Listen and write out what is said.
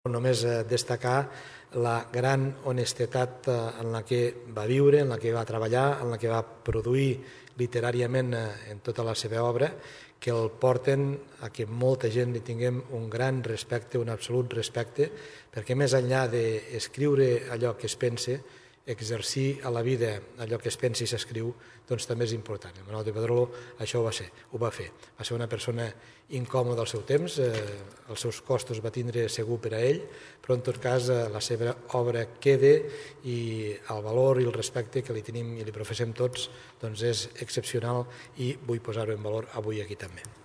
Només destacar la gran honestedat en la que va viure, en la que va treballar, en la que va produir literàriament en tota la seva obra, que el porten a que molta gent li tinguem un gran respecte, un absolut respecte, perquè més enllà d'escriure allò que es pensa, exercir a la vida allò que es pensa i s'escriu, doncs també és important. El Manuel de Pedrolo això ho va fer. Va ser una persona incòmoda al seu temps, els seus costos va tindre segur per a ell, però en tot cas la seva obra queda i el valor i el respecte que li tenim i li professem tots doncs és excepcional i vull posar-ho en valor avui aquí també.